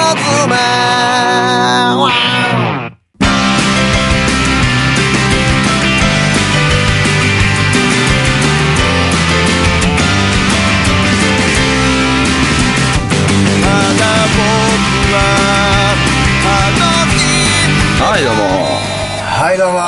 はいどうも。 はいどうも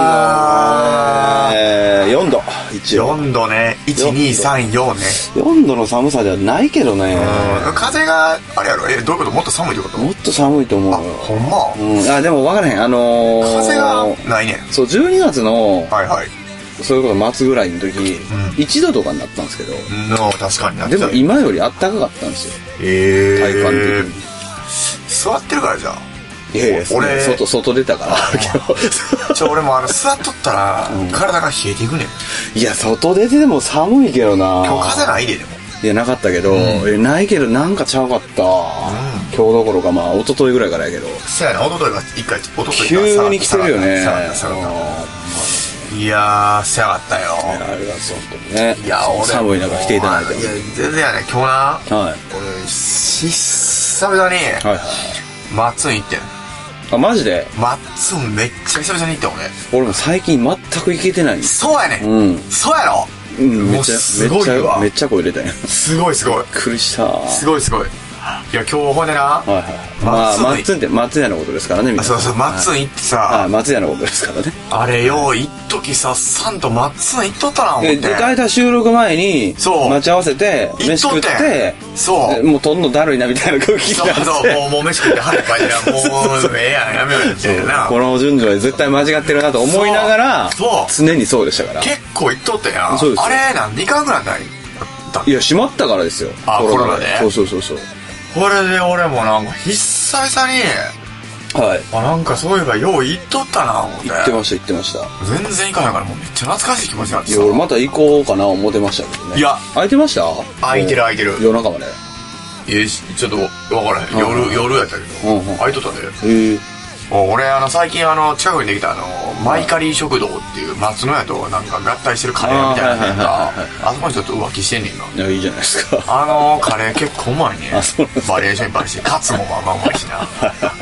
ー。4度。一応。 4度ね。1、2、3、4ね。 4度の寒さではないけどね。 風が、あれやろ、どういうこと？もっと寒いってこと？ もっと寒いと思うよ。 ほんま？ あ、でも分からへん。 風がないねん。 そう、12月の、 はいはい。 そういうこと末ぐらいの時、1度とかになったんですけど。 確かになっちゃう。 でも今より暖かかったんですよ。体感的に。 座ってるからじゃあ。 いやいや、俺、外出たから。 俺も座っとったら、体が冷えていくねん。 いや、外出てでも寒いけどな。 今日風ないで、でも。 いや、なかったけど、ないけどなんかちゃうかった。今日どころか、まあ、一昨日ぐらいからやけど。 そうやな、一昨日が一回、 急に来てるよね。 いやー、せやかったよ。 ありがとう、本当にね。 いや、俺。 寒い中来ていただいて。 いや、全然やね、今日な。 はい。 俺、久々に、 はいはい。 マッツン行ってん。 あ、マジで？ マッツンめっちゃ久々に行ったよね。 俺も最近全く行けてない。 そうやね。そうやろ。 めっちゃ、すごいわ。めっちゃ声入れたんや。 すごいすごい。 びっくりした。 すごいすごい。いや、今日ほんでな。 はいはい。まあ、マッツンって松屋のことですからね、みたいな。 そうそう、マッツン行ってさ。 松屋のことですからね。 あれよ、一時さ、さんとマッツン行っとったな、思って。 だいたい収録前に、待ち合わせて、飯食って、そう。もうとんのだるいな、みたいな空気になって。 そう、もう飯食って腹いっぱいで、もう、ええやん、やめよう、みたいな。 この順序は絶対間違ってるなと思いながら、常にそうでしたから。 結構行っとったやん。 そうです。 あれ、なんで行かんくなんないいや、閉まったからですよ。 コロナで。 そう。 これで俺もなんか久々に、 はい。 なんかそういえばよう行っとったな、思って。 行ってました。 全然行かないからもうめっちゃ懐かしい気持ちになってさ。 いや、俺また行こうかな思ってましたけどね。いや。空いてました？ 空いてる。 夜中まで。 ちょっとわからへん。夜やったけど。空いとったで。俺最近近くにできたマイカリー食堂っていう松の屋となんか合体してるカレーみたいなのがあそこにちょっと浮気してんねんな。 いや、いいじゃないですか。 カレー結構うまいね。バリエーションいっぱいあるしカツもまあまあうまいしな。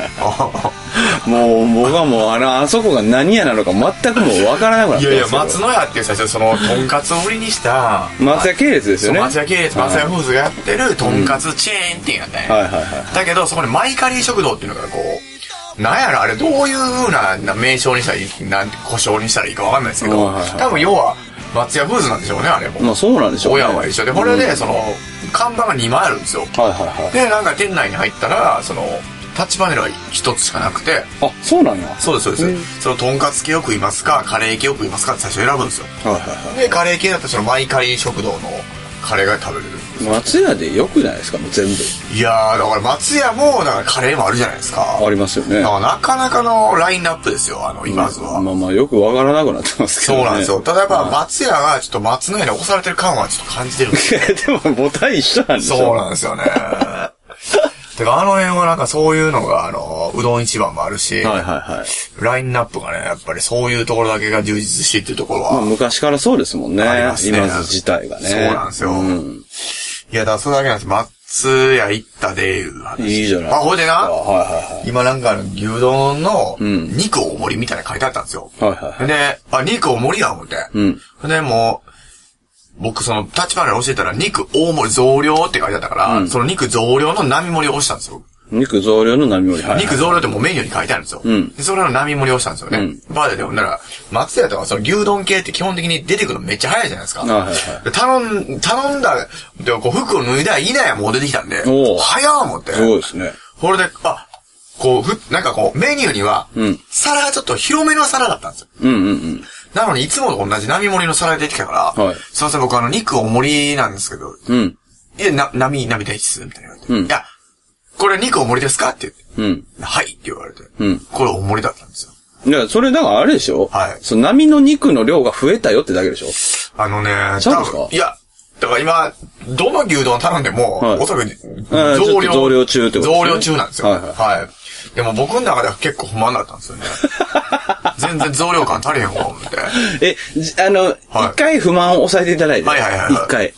もう僕はもうあそこが何屋なのか全くもう分からなくなってます。 いや松の屋って最初そのとんかつを売りにした松屋系列ですよね。 松屋フーズがやってるとんかつチェーン店やったんや。だけどそこにマイカリー食堂っていうのがこうなんやろあれどういう風な名称にしたらいい故障にしたらいいか分かんないですけど、多分要は松屋フーズなんでしょうね、あれも。 まあそうなんでしょうね。 親は一緒で、これでその看板が2枚あるんですよ。でなんか店内に入ったらそのタッチパネルは1つしかなくて。 あ、そうなんや。 そうです。そのとんかつ系を食いますかカレー系を食いますかって最初選ぶんですよ。でカレー系だったらそのマイカリー食堂のカレーが食べれる。 松屋でよくないですか、もう全部。 いやだから松屋もだからカレーもあるじゃないですか。 ありますよね。 なかなかのラインナップですよ、今ずは。 まあよくわからなくなってますけどね。 そうなんですよ。ただやっぱ松屋がちょっと松の屋に押されてる感はちょっと感じてるんですよ。 でもボタン一緒なんですよ。 そうなんですよね。てか辺はなんかそういうのがうどん一番もあるし、ラインナップがね、やっぱりそういうところだけが充実してっていうところは。 昔からそうですもんね。今津自体がね。 そうなんですよ。いや、だからそれだけなんです。松屋行ったでいう話。 いいじゃない。 ほいでな、今なんか牛丼の肉大盛りみたいなの書いてあったんですよ。で、肉大盛りや思って。で、もう、僕そのタッチパネル教えたら肉大盛り増量って書いてあったから、その肉増量の並盛りを押したんですよ。 肉増量の並盛り。 肉増量ってもうメニューに書いてあるんですよ。でそれの並盛りをしたんですよね。バーでほんなら、松屋とかその牛丼系って基本的に出てくるのめっちゃ早いじゃないですか。頼んだ、でこう服を脱いだらいいなやもう出てきたんで、早ー思って。 そうですね。 これで、なんかこう、メニューには、皿がちょっと広めの皿だったんですよ。なのに、いつもと同じ並盛りの皿で出てきたから、すいません、僕肉大盛りなんですけど、いや、並大っす、みたいな言われて。いや、これ肉大盛りですかって言って。はいって言われて。これ大盛りだったんですよ。 いや、それだからあれでしょ？その並の肉の量が増えたよってだけでしょ？ 多分、いや、だから今、どの牛丼頼んでも、おそらく増量中ってことですね。 増量中なんですよ。でも僕の中では結構不満だったんですよね。全然増量感足りへんわ、思って。 一回不満を抑えていただいて。一回。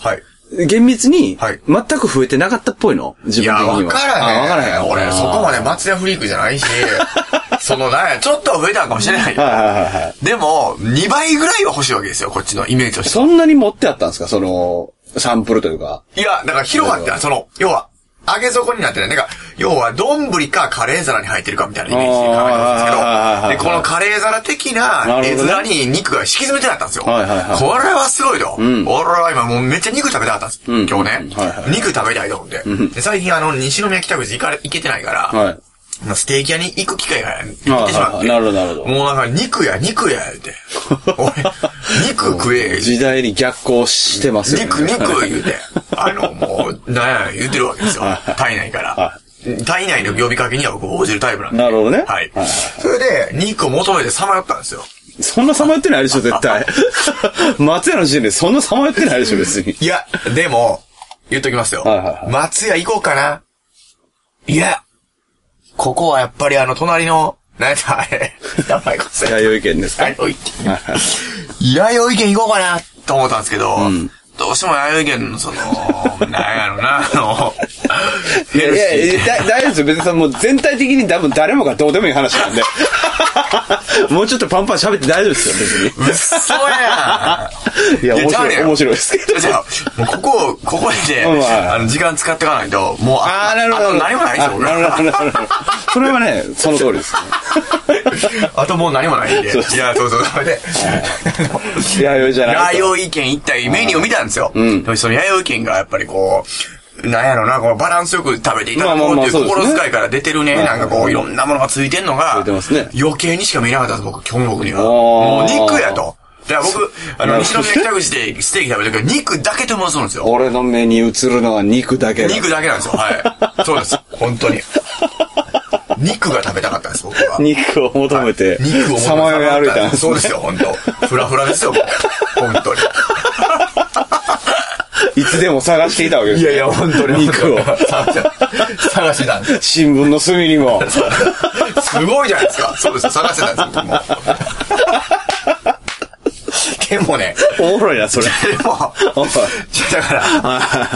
厳密に、全く増えてなかったっぽいの自分的には。 いや、わからへん。俺、そこまで松屋フリークじゃないし、ちょっと増えたかもしれない。でも、2倍ぐらいは欲しいわけですよ、こっちのイメージとして。 そんなに持ってあったんですかサンプルというか。 いや、だから広がった、要は、揚げ底になってない。要は、丼かカレー皿に入ってるかみたいなイメージで考えてるんですけど、で、このカレー皿的な絵面に肉が敷き詰めてあったんですよ。これはすごいと。俺は今もうめっちゃ肉食べたかったんです。今日ね。肉食べたいと思って。で、最近西宮北口行けてないから、ステーキ屋に行く機会ができてしまって。 なるほど。 もう肉や、言うて。俺、肉食え。 時代に逆行してますよね。 肉言うて。もう、なんや言うてるわけですよ。体内から。体内の呼びかけには僕応じるタイプなんで。 なるほどね。 はい。それで、肉を求めてさまよったんですよ。 そんなさまよってないでしょ、絶対。松屋の時点でそんなさまよってないでしょ、別に。 いや、でも、言っときますよ。松屋行こうかな。いや、ここはやっぱり隣の、何やったあれ。やばいこと弥生県ですか？ 弥生県行こうかな、と思ったんですけど、どうしても弥生県のなんやろな、 いや、大丈夫ですよ。別にもう全体的に多分誰もがどうでもいい話なんで。もうちょっとパンパン喋って大丈夫ですよ、別に。 嘘やん。いや、面白いですけど。 じゃあ、もうここで、時間使っていかないと、もう、 なるほど。 何もないですよ、 なるほど。それはね、その通りです。 あともう何もないんで。いや、そう。 弥生じゃない。 弥生県行ったメニューを見たんですよ。その弥生県がやっぱりなんやろな、バランスよく食べていただこうっていう心遣いから出てるね、いろんなものがついてんのが、余計にしか見えなかったんです、僕には。もう肉やと。だから僕、西宮北口でステーキ食べるときは肉だけと思うんですよ。 俺の目に映るのは肉だけ。 肉だけなんですよ、はい。そうです、本当に。肉が食べたかったんです、僕は。 肉を求めて、さまよい歩いたんです。 そうですよ、本当。フラフラですよ、本当に。 いつでも探していたわけです。 いや、本当に。 肉を。 探してたんです。 新聞の隅にも。 すごいじゃないですか。そうです、探してたんですよ、僕も。でもね。 おもろいな、それ。 でも、だから。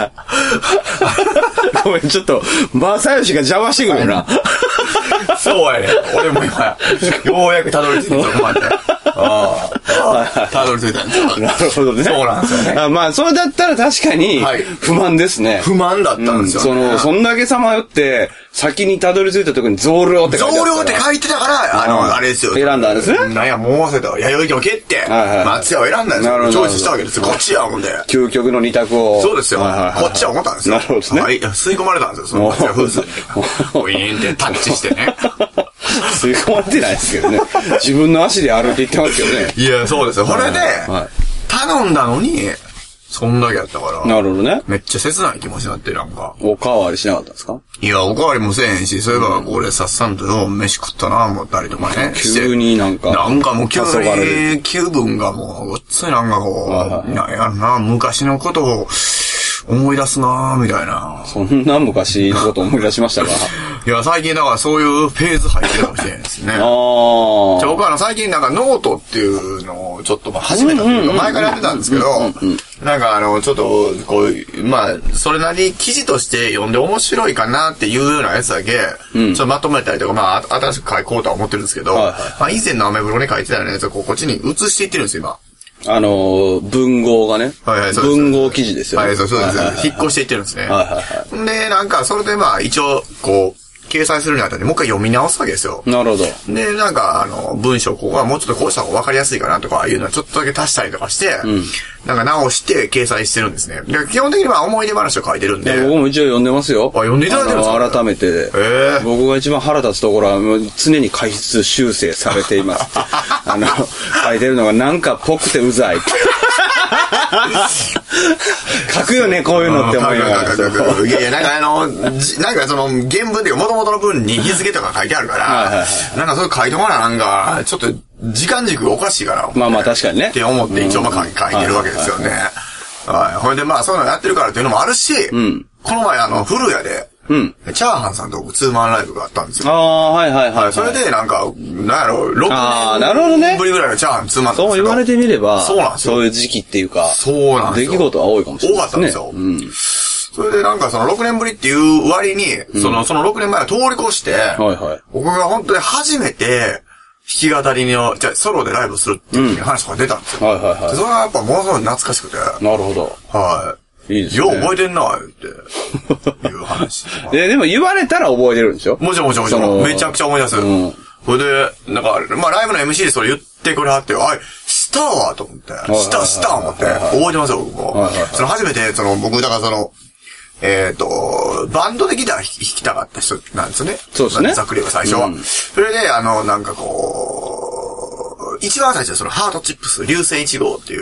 ごめん、ちょっと、バーサヨシが邪魔してくるよな。 そうやね。俺も今、ようやくたどり着いて、そこまで。たどり着いたんですよ。 なるほどね。 そうなんですよね。 まあ、それだったら確かに、不満ですね。 不満だったんですよね。 そんだけさまよって、先にたどり着いたとこに増量って書いてあった。 増量って書いてたから、あれですよ。 選んだんですね。 なんや、もう忘れたわ。弥生県を蹴って、松屋を選んだんですよ。チョイスしたわけですよ。こっちや、ほんで。 究極の二択を。 そうですよ。こっちは思ったんですよ。 なるほどですね。 吸い込まれたんですよ、その松屋フーズに。ウィーンってタッチしてね。 吸い込まれてないですけどね。自分の足で歩いていってますけどね。 いや、そうですよ。これで、頼んだのに、そんだけやったから。 なるほどね。 めっちゃ切ない気持ちになって、なんか。 おかわりしなかったんですか？ いや、おかわりもせえへんし、そういえば、俺さっさんとよ、飯食ったな、思ったりとかね。 急になんかもう急に、気分がもう、ごっついなんかなんやろな、昔のことを、思い出すなぁ、みたいな。 そんな昔のこと思い出しましたか？ いや、最近だからそういうフェーズ入ってるかもしれないですね。僕は最近なんかノートっていうのをちょっと始めたというか、前からやってたんですけど、なんかちょっと、それなりに記事として読んで面白いかなっていうようなやつだけ、ちょっとまとめたりとか、新しく書こうとは思ってるんですけど、以前のアメブロに書いてたようなやつをこっちに移していってるんですよ、今。 文豪がね。文豪記事ですよね。 はい、そうです。引っ越していってるんですね。で、なんか、それで一応、掲載するにあたってもう一回読み直すわけですよ。 なるほど。 で、なんか、文章、ここはもうちょっとこうした方が分かりやすいかなとかいうのはちょっとだけ足したりとかして、なんか直して掲載してるんですね。で基本的には思い出話を書いてるんで。 僕も一応読んでますよ。 読んでいただいてるんですか？ 改めて。僕が一番腹立つところは、常に過失修正されています。書いてるのがなんかぽくてうざい。書くよね、こういうのって思いながら。 いやいや、なんかその、原文で元々の文に日付とか書いてあるから、なんかそれ書いてもらうなんか、ちょっと時間軸がおかしいから。 確かにね。 って思って一応書いてるわけですよね。はい。ほいでそういうのやってるからっていうのもあるし、この前古谷で、 チャーハンさんと僕ツーマンライブがあったんですよ。 はい。 それでなんか、なんやろ、 6年ぶりぐらいのチャーハンツーマンそう言われてみれば、 そうなんですよ。 そういう時期っていうか、 そうなんですよ。 出来事は多いかもしれないですね。 多かったんですよ。それでなんかその6年ぶりっていう割に、その6年前を通り越して、僕が本当に初めて、弾き語りの、ソロでライブするっていう話が出たんですよ。それはやっぱものすごい懐かしくて。 なるほど。いいですね。 よう覚えてんな、っていう話。 でも言われたら覚えてるんでしょ？ もちろん。めちゃくちゃ思い出す。それで、なんか、まあライブの MC でそれ言ってくれはって、したわと思って。した思って。覚えてますよ、僕も。初めて、僕、だからバンドでギター弾きたかった人なんですよね。 そうですね。 ざっくりは最初は。それで、なんか一番最初はハートチップス、流星1号っていう、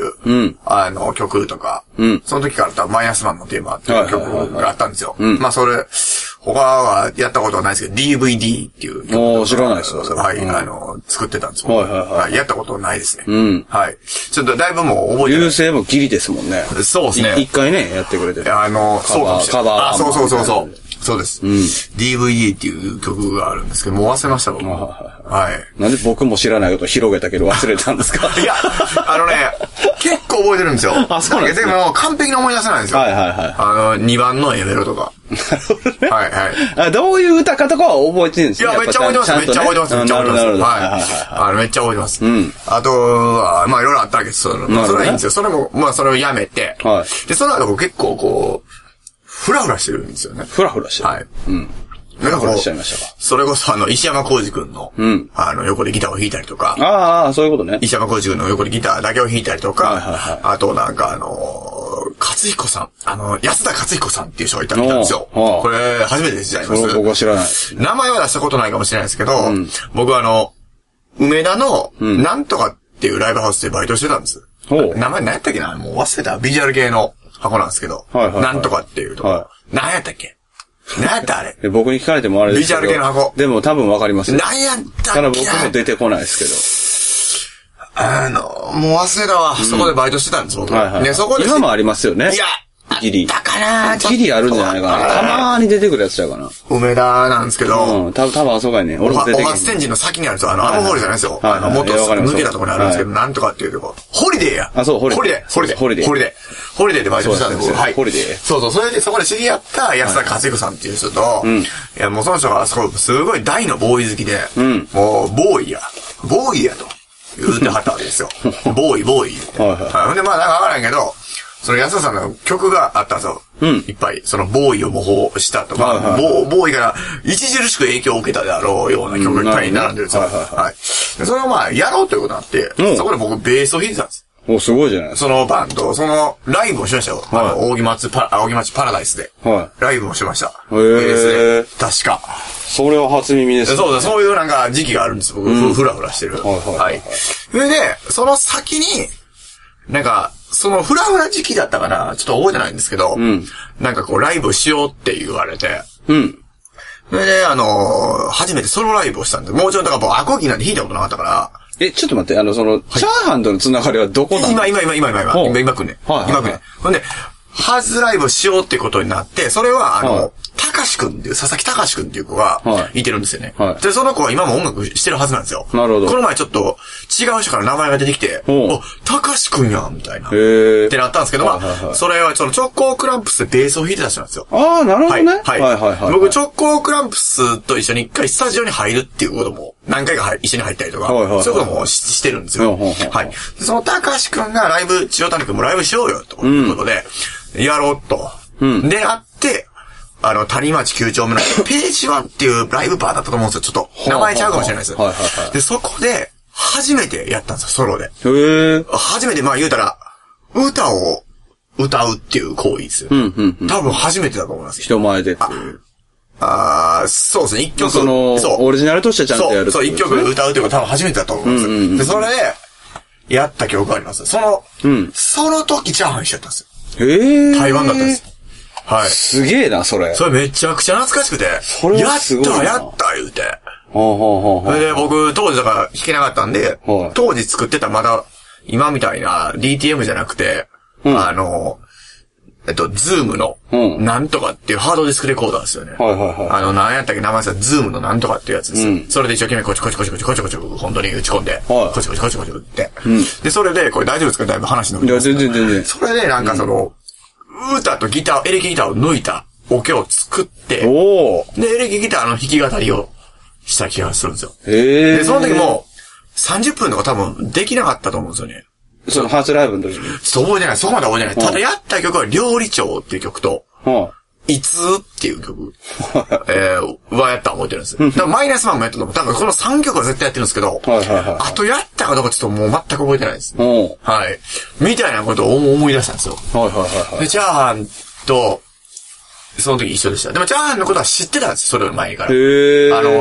曲とか、その時からマイナスマンのテーマっていう曲があったんですよ。まあそれ、他はやったことはないですけど、DVD っていう曲。 知らないですよ、それ。 はい、作ってたんですよ。やったことないですね。はい。ちょっとだいぶもう覚えてる。 流星もギリですもんね。 そうですね。 一回ね、やってくれてる。 そうかもしれない。 カバー。 そうです。DVD っていう曲があるんですけど、もう忘れました、僕。はい。 なんで僕も知らないことを広げたけど忘れたんですか？ いや、結構覚えてるんですよ。 そうなんですね。でも、完璧に思い出せないんですよ。2番のエメロとか。 はい。どういう歌かとかは覚えてるんですか？ いや、めっちゃ覚えてます。めっちゃ覚えてます。はい。めっちゃ覚えてます。あとは、まあ、いろいろあったわけです。それはいいんですよ。それも、まあ、それをやめて。で、その後結構フラフラしてるんですよね。 フラフラしてる。 はい。 フラフラしちゃいましたか。 それこそ石山浩二くんの、横でギターを弾いたりとか。 そういうことね。 石山浩二くんの横でギターだけを弾いたりとか。あとなんか勝彦さん。安田勝彦さんっていう人がいたんですよ。これ、初めて知られます。 僕は知らない。 名前は出したことないかもしれないですけど、僕梅田の、なんとかっていうライブハウスでバイトしてたんです。名前何やったっけな？もう忘れた。ビジュアル系の箱なんですけど。なんとかっていうとこ。何やったっけ？何やったあれ？ 僕に聞かれてもあれですけど。 ビジュアル系の箱。 でも多分わかりますよ。 何やったっけ？ ただ僕も出てこないですけど。 もう忘れたわ。そこでバイトしてたんです、僕。ね、そこで。 今もありますよね。 いや、 ギリ。 だからギリあるんじゃないかな。たまーに出てくるやつちゃうかな。 梅田なんですけど。 多分あそこやね。俺も出てくる。 お初天神の先にあるんですよ。アムホールじゃないですよ。もっと抜けたところにあるんですけど、なんとかっていうとこ。ホリデーや。 そう、ホリデーでバイトしてたんですよ。はい。 ホリデー。 そう。それでそこで知り合った安田勝彦さんっていう人と、いや、もうその人がすごい大のボーイ好きで、もう、ボーイやと言うてはったわけですよ。ボーイ。ほんで、まあ、なんかわからんけど、その安田さんの曲があったんですよ。いっぱい。そのボーイを模倣したとか、ボーイから著しく影響を受けたであろうような曲がいっぱい並んでるんですよ。はい。それをまあ、やろうということになって、そこで僕ベースを弾いてたんです。 すごいじゃないですか。 そのバンド、そのライブをしましたよ。扇町パラダイスで。ライブもしました。ベースで。確か。 それは初耳ですね。 そういうなんか時期があるんです。僕、フラフラしてる。はい。それで、その先に、なんか、そのフラフラ時期だったかな、ちょっと覚えてないんですけど、なんかライブしようって言われて、それで、初めてソロライブをしたんで、もうちょっとだからアコギなんて弾いたことなかったから、 ちょっと待って、チャーハンとのつながりはどこなの？ 今くんね。ほんで、初ライブしようってことになって、それは、たかしくんっていう、佐々木たかしくんっていう子が、いてるんですよね。で、その子は今も音楽してるはずなんですよ。 なるほど。 この前ちょっと、違う人から名前が出てきて、たかしくんやん、みたいな。ってなったんですけど、それは、直行クランプスでベースを弾いてた人なんですよ。 なるほどね。 僕、直行クランプスと一緒に一回スタジオに入るっていうことも、何回か一緒に入ったりとか、そういうこともしてるんですよ。はい。そのたかしくんがライブ、千代谷くんもライブしようよ、ということで、やろうと。で、あって、谷町9丁目のページ1っていうライブバーだったと思うんですよ。ちょっと、名前ちゃうかもしれないです。で、そこで、初めてやったんですよ、ソロで。初めて、まあ言うたら、歌を歌うっていう行為ですよ。多分初めてだと思います。 人前でっていう。 そうですね、一曲。 オリジナルとしてちゃんとやる。 そう、一曲歌うっていうのが多分初めてだと思います。で、それで、やった記憶があります。その時チャーハンしちゃったんですよ。台湾だったんです。はい。 すげえな、それ。 それめちゃくちゃ懐かしくて。 それはすごいな。 やった言うて。それで僕、当時だから弾けなかったんで、当時作ってたまだ、今みたいな DTM じゃなくて、 ズームの、なんとかっていうハードディスクレコーダーですよね。 はいはいはい。 なんやったっけ名前さ、ズームのなんとかっていうやつですよ。それで一生懸命コチコチ本当に打ち込んで、コチコチ打って。で、それで、これ大丈夫ですかだいぶ話の。 いや、全然。 それでなんか歌とギター、エレキギターを抜いたオケを作って、で、エレキギターの弾き語りをした気がするんですよ。で、その時も、30分とか多分できなかったと思うんですよね。 その初ライブの時に。 そう覚えてない。そこまで覚えてない。ただやった曲は料理長っていう曲と、いつっていう曲、はやったら覚えてるんです。だからマイナスマンもやったと思う。多分この3曲は絶対やってるんですけど、あとやったかどうかちょっともう全く覚えてないです。はい。みたいなことを思い出したんですよ。で、チャーハンと、その時一緒でした。でもチャーハンのことは知ってたんですよ。それより前から。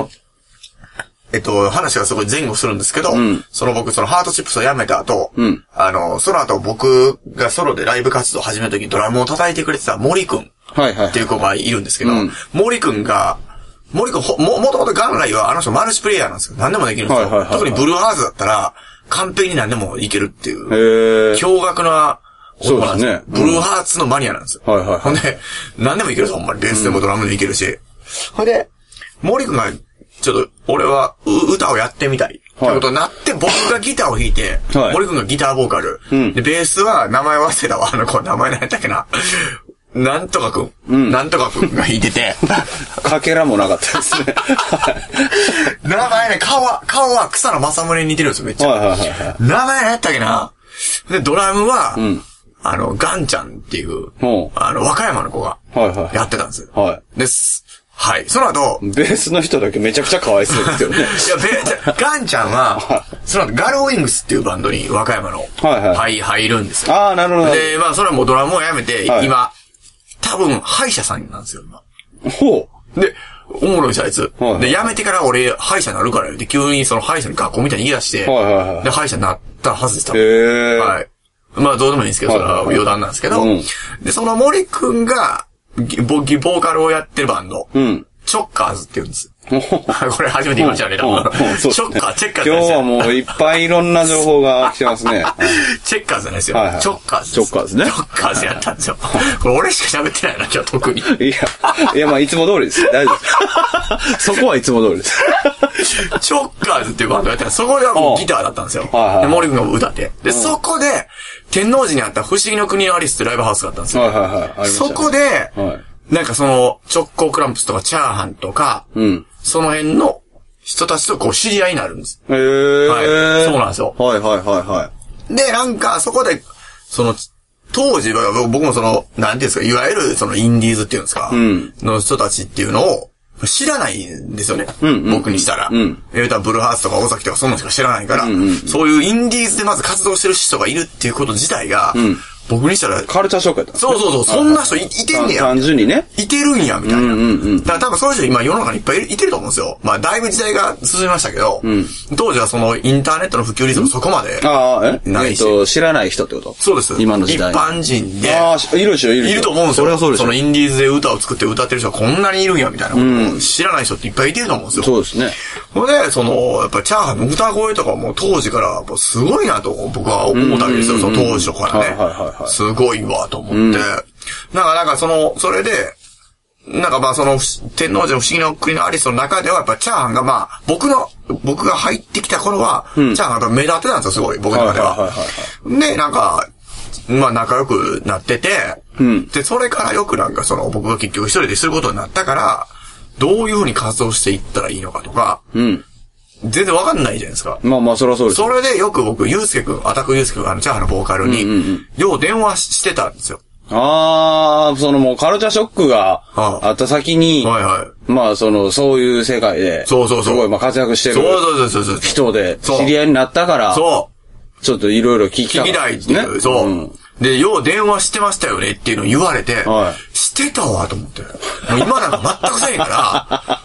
話がすごい前後するんですけど、僕、ハートチップスを辞めた後、その後僕がソロでライブ活動を始めた時にドラムを叩いてくれてた森くんっていう子がいるんですけど、森くん、もともと元来はあの人マルチプレイヤーなんですよ。何でもできるんですよ。特にブルーハーツだったら、完璧に何でもいけるっていう、驚愕な男なんですよ。ブルーハーツのマニアなんですよ。ほんで、何でもいけるんですよ、ほんまに。ベースでもドラムでもいけるし。ほんで、森くんが、ちょっと、俺は、歌をやってみたい。ということになって、僕がギターを弾いて、森くんがギターボーカル。で、ベースは、名前忘れたわ。名前何やったっけな。なんとかくんが弾いてて。 かけらもなかったですね。 名前ね、顔は草野正宗に似てるんですよ、めっちゃ。名前何やったっけな。で、ドラムは、ガンちゃんっていう、和歌山の子が、やってたんですよ。です。はい。その後、 ベースの人だけめちゃくちゃかわいそうですよね。いや、ガンちゃんは、その後、ガルウィングスっていうバンドに和歌山の、入るんですよ。 ああ、なるほど。 で、それはもうドラムをやめて、今、多分、歯医者さんなんですよ、今。で、おもろいし、あいつ。で、辞めてから俺、歯医者になるからよ。で、急にその歯医者に学校みたいに言い出して、で、歯医者になったはずです、多分。はい。どうでもいいんですけど、それは余談なんですけど。で、その森くんが、ボーカルをやってるバンド。チョッカーズって言うんです。これ初めて言いましたね、多分。チョッカーズ。 今日はもういっぱいいろんな情報が来てますね。 チェッカーズじゃないですよ。チョッカーズ。 チョッカーズね。 チョッカーズやったんですよ。これ俺しか喋ってないな、今日特に。 いや、いつも通りです。大丈夫です。そこはいつも通りです。 チョッカーズっていうバンドやってた。そこではもうギターだったんですよ。で、森くんが歌って。で、そこで、天王寺にあった不思議の国のアリスってライブハウスがあったんですよ。そこで、なんか直行クランプスとかチャーハンとか、その辺の人たちと知り合いになるんです。はい。そうなんですよ。で、なんか、そこで、当時は僕もなんていうんですか、いわゆるインディーズっていうんですか、の人たちっていうのを知らないんですよね。僕にしたら。言うたらブルーハーツとか大崎とかそんなのしか知らないから、そういうインディーズでまず活動してる人がいるっていうこと自体が、僕にしたら。 カルチャーショックやったんですね。 そう。そんな人いてんねや。 単純にね。 いてるんや、みたいな。だから多分そういう人今世の中にいっぱいいてると思うんですよ。だいぶ時代が進みましたけど、当時はインターネットの普及率もそこまでないし。 知らない人ってこと？ そうです。 今の時代。 一般人で。 いると思うんですよ。 それはそうです。 インディーズで歌を作って歌ってる人がこんなにいるんや、みたいなことを知らない人っていっぱいいてると思うんですよ。 そうですね。 ほんで、やっぱチャーハンの歌声とかも当時からやっぱすごいなと僕は思ったわけですよ。当時とかね。すごいわと思って。なんかそれで、なんか天王寺の不思議の国のアリスの中ではやっぱチャーハンが僕が入ってきた頃は、チャーハンが目立ってたんですよ、すごい、僕の中では。で、なんか、仲良くなってて、で、それからよくなんか僕が結局一人ですることになったから、どういう風に活動していったらいいのかとか、全然わかんないじゃないですか。 そりゃそうです。 それでよく僕、アタックユースケ君、チャーハンのボーカルに、よう電話してたんですよ。 もうカルチャーショックがあった先に、そういう世界で、すごい活躍してる人で知り合いになったから、ちょっといろいろ聞きたいっていう。で、よう電話してましたよねっていうのを言われて、してたわと思って。もう今なんか全くせんから、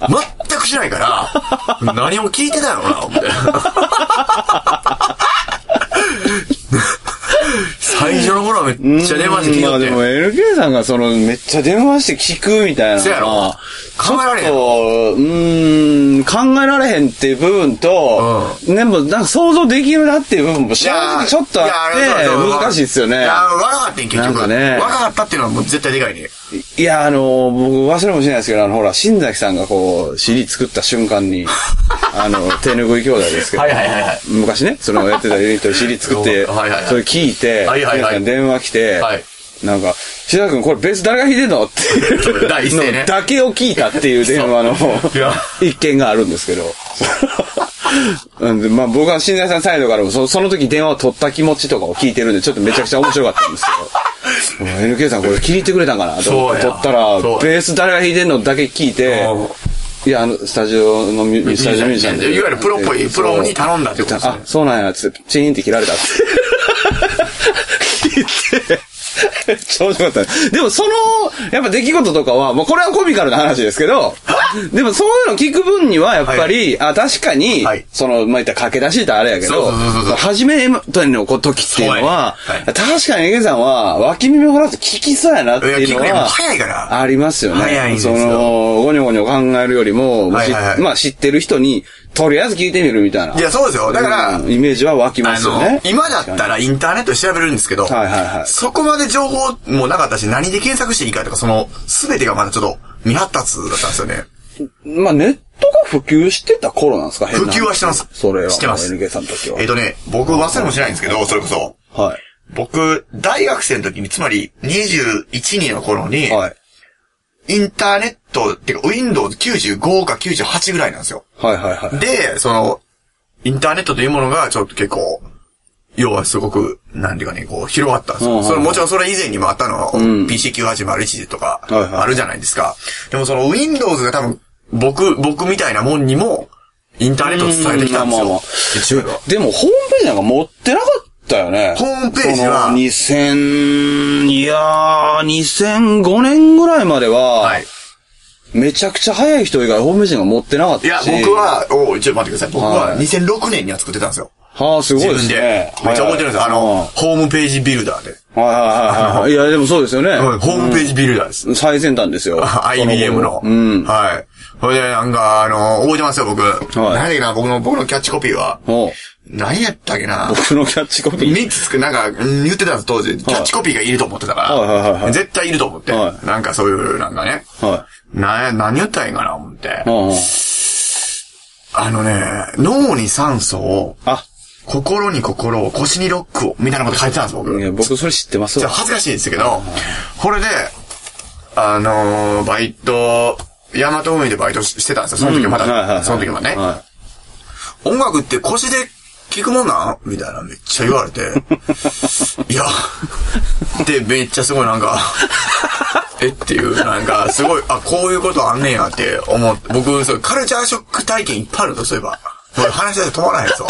全くしないから、何も聞いてたよな、思って。最最初の頃はめっちゃ電話して聞いて。 まあでも NK さんがめっちゃ電話して聞くみたいな。 そうやろ。考えられへん。考えられへんっていう部分と、でもなんか想像できるなっていう部分も正直ちょっとあって、難しいですよね。 いや、若かったん結局。なんかね。若かったっていうのはもう絶対でかいね。 いや、僕忘れもしないですけど、ほら、新崎さんがCD 作った瞬間に、手拭い兄弟ですけど、昔ね、やってたユニットで CD 作って、それ聞いて、電話来て、なんか、志田君これベース誰が弾いてんのって第一声ね。 だけを聞いたっていう電話の一件があるんですけど。まあ僕は新崎さんサイドからもその時電話を取った気持ちとかを聞いてるんでちょっとめちゃくちゃ面白かったんですけど。NK さんこれ気に入ってくれたんかなと思って取ったら、ベース誰が弾いてんのだけ聞いて、いや、スタジオミュージシャンで。 いわゆるプロっぽい、プロに頼んだってことですね。 あ、そうなんや、チーンって切られたって。聞いて。超面白かった。でもやっぱ出来事とかは、もうこれはコミカルな話ですけど、でもそういうの聞く分には、やっぱり、確かに、まあ言ったら駆け出しってあれやけど、初めの時っていうのは、確かにエゲさんは、脇耳を振らず聞きそうやなっていうのは、 早いから。 ありますよね。 早いんですよ。 ゴニョゴニョ考えるよりも、まあ知ってる人に、とりあえず聞いてみるみたいな。 いや、そうですよ。だから、 イメージは湧きますよね。 今だったらインターネットで調べるんですけど、そこまで情報もなかったし、何で検索していいかとか、すべてがまだちょっと未発達だったんですよね。 まあ、ネットが普及してた頃なんですか？ 普及はしてます。 それは。 してます。 NK さんの時は。 僕忘れもしないんですけど、それこそ。 はい。 僕、大学生の時に、つまり21人の頃に、インターネット、ってか Windows 95か98ぐらいなんですよ。で、インターネットというものがちょっと結構、要はすごく、なんていうかね、広がったんですよ。もちろんそれ以前にもあったの、PC9801 とか、あるじゃないですか。でもWindows が多分、僕みたいなもんにも、インターネットを伝えてきたんですよ。 でも、ホームページなんか持ってなかったよね。 ホームページは、 2005年ぐらいまでは、めちゃくちゃ早い人以外ホームページが持ってなかったし。 いや、僕は、ちょっと待ってください。僕は2006年には作ってたんですよ。 はあ、すごいですね。 自分で。めっちゃ覚えてるんですよ。ホームページビルダーで。 いや、でもそうですよね。 ホームページビルダーです。 最先端ですよ。 IBM の。はい。それで、なんか、覚えてますよ、僕。何だっけな、僕のキャッチコピーは。何やったっけな。 僕のキャッチコピー 3つなんか、言ってたんです、当時。キャッチコピーがいると思ってたから。絶対いると思って。なんかそういう、なんかね。何言ったらいいかな、思って。脳に酸素を、心に心を、腰にロックを、みたいなこと書いてたんです、僕。 いや、僕それ知ってますわ。恥ずかしいんですけど、これで、バイト、ヤマト運輸でバイトしてたんですよ、その時まだ。その時はね。音楽って腰で聞くもんなんみたいなめっちゃ言われて。いや、で、めっちゃすごいなんか、っていう、なんか、すごい、こういうことあんねんやって思って、僕、カルチャーショック体験いっぱいあると、そういえば。話し合いで止まらへんぞ。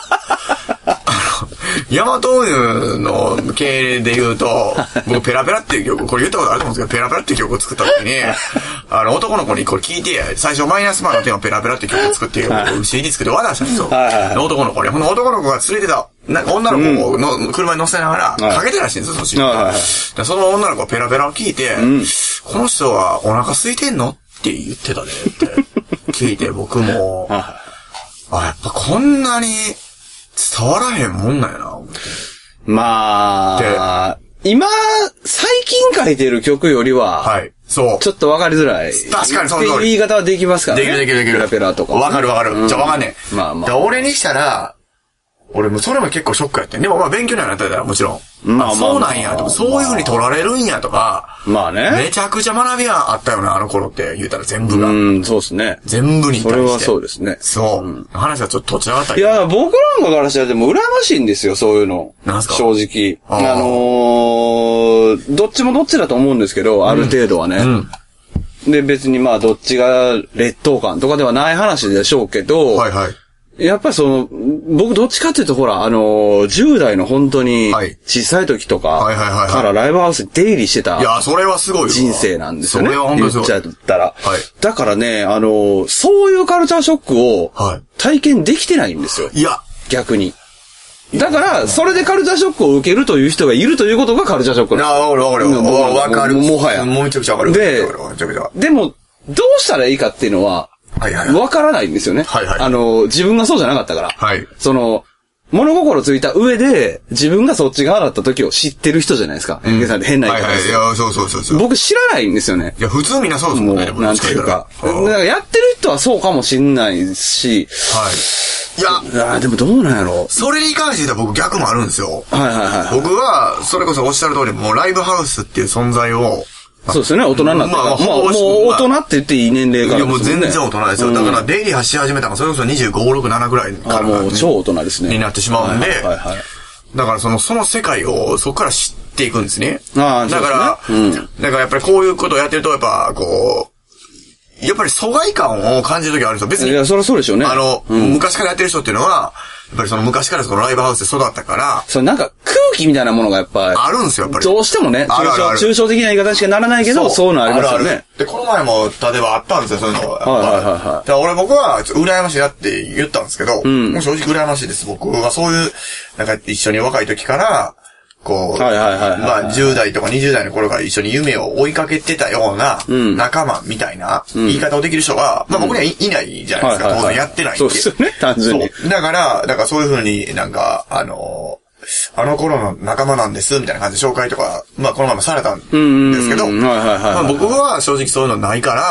ヤマト運輸の経営で言うと、僕ペラペラっていう曲、これ言ったことあると思うんですけど、ペラペラっていう曲を作った時に、男の子にこれ聞いて、最初マイナスマンのテーマペラペラっていう曲を作って、CD 作って渡したんですよ。男の子に。ほんの男の子が連れてた、女の子の車に乗せながら、かけてらしいんですよ、その CD。その女の子がペラペラを聞いて、この人はお腹空いてんのって言ってたねって聞いて、僕も、やっぱこんなに伝わらへんもんなんやな、思って。 まあ、今、最近書いてる曲よりは、ちょっとわかりづらい。 確かにそういう言い方はできますからね。 できる。 ペラペラとか。 わかる。じゃあわかんねえ。俺にしたら、俺もそれも結構ショックやってん。でも勉強にはなったらもちろん。そうなんやとか、そういう風に取られるんやとか。めちゃくちゃ学びがあったよな、あの頃って言うたら全部が。 そうですね。 全部に対して。 それはそうですね。 そう。話がちょっととち上がったり。いや、僕らのからしたらでも羨ましいんですよ、そういうの。 なんすか？ 正直。どっちもどっちだと思うんですけど、ある程度はね。で、別にどっちが劣等感とかではない話でしょうけど、やっぱり僕どっちかっていうとほら、10代の本当に小さい時とかからライブハウスに出入りしてた。 いや、それはすごい人生なんですよね。 それは本当に言っちゃったら。だからね、そういうカルチャーショックを体験できてないんですよ。 いや、 逆に。 だから、それでカルチャーショックを受けるという人がいるということがカルチャーショックなの。 わかる。わかる。 もはや。 もうめちゃくちゃわかる。 でも、どうしたらいいかっていうのは、わからないんですよね。自分がそうじゃなかったから。物心ついた上で、自分がそっち側だった時を知ってる人じゃないですか。変な言い方です。 いや、そう。 僕知らないんですよね。 いや、普通みんなそうですもんね。 なんていうか。だからやってる人はそうかもしんないし。いや、でもどうなんやろ。 それに関して言ったら僕逆もあるんですよ。僕は、 それこそおっしゃる通り、もうライブハウスっていう存在を、 そうですよね、大人になってから。もう大人って言っていい年齢から。 いや、もう全然大人ですよ。だから、出入りし始めたのが、それこそ25、6、7ぐらいから。 もう超大人ですね。 になってしまうんで、だからその世界をそこから知っていくんですね。だからやっぱりこういうことをやってると、やっぱ、やっぱり疎外感を感じる時があるんですよ。別に。 いや、そりゃそうでしょうね。 昔からやってる人っていうのは、やっぱりその昔からそのライブハウスで育ったから、 なんか空気みたいなものがやっぱり。 あるんですよ、やっぱり。 どうしてもね、抽象的な言い方にしかならないけど、そういうのありますよね。 で、この前も、例えばあったんですよ、そういうの。だから僕は、羨ましいなって言ったんですけど、もう正直羨ましいです。僕はそういう、なんか一緒に若い時から、10代とか20代の頃から一緒に夢を追いかけてたような仲間みたいな言い方をできる人が、僕にはいないじゃないですか。当然やってないんで。 そうですよね、単純に。 だからそういう風になんか、あの頃の仲間なんです、みたいな感じで紹介とか、このままされたんですけど、僕は正直そういうのないから、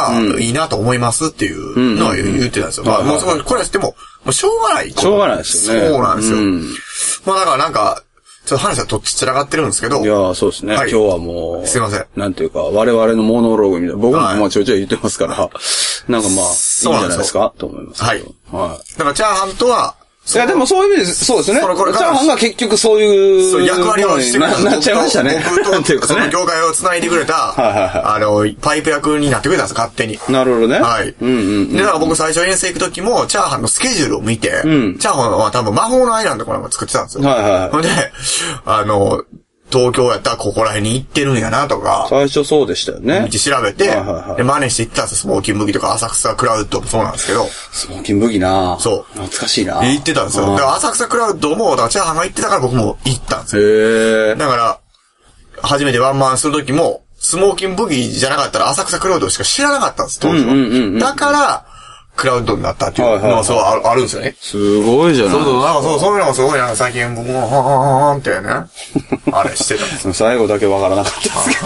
いいなと思いますっていうのは言ってたんですよ。もうこれはしてもうしょうがない。 しょうがないですよね。 そうなんですよ。だからなんか、ちょっと話はとっちらがってるんですけど。 いや、そうですね。今日はもう。 すいません。 なんていうか、我々のモノローグみたいな。僕もちょいちょい言ってますから、なんかいいんじゃないですかと思います。 だからチャーハンとは、 いや、でもそういう意味で、そうですね。チャーハンが結局そういう役割をしてくれた。 なっちゃいましたね。 僕とその業界を繋いでくれた、パイプ役になってくれたんです、勝手に。 なるほどね。 で、だから僕最初遠征行く時も、チャーハンのスケジュールを見て、チャーハンは多分魔法のアイランドこれも作ってたんですよ。ほんで、東京やったらここら辺に行ってるんやなとか。 最初そうでしたよね。 道調べて、で、真似して行ったんですよ。スモーキンブギとか浅草クラウドもそうなんですけど。 スモーキンブギなそう。 懐かしいな行ってたんですよ。だから浅草クラウドも、だからチャーハンが行ってたから僕も行ったんですよ。だから、初めてワンマンする時も、スモーキンブギじゃなかったら浅草クラウドしか知らなかったんです、当時は。だから、クラウドになったっていうのはそうあるんですよね。 すごいじゃない。 なんかそういうのもすごいな。最近僕も、はーんってね、あれしてたんです。 最後だけわからなかった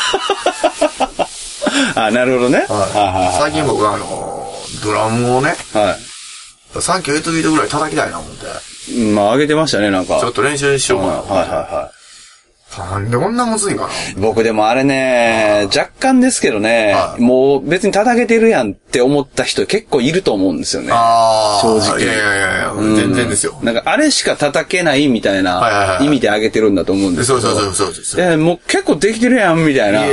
ですけど。なるほどね。 最近僕はドラムをね、サンキュー8ビートぐらい叩きたいな思って。 上げてましたね、なんか。 ちょっと練習しようかな。なんでこんなむずいんかな。 僕でもあれね、若干ですけどね、もう別に叩けてるやんって思った人結構いると思うんですよね。正直。 いや、全然ですよ。 なんかあれしか叩けないみたいな意味であげてるんだと思うんですけど。そう。もう結構できてるやんみたいな。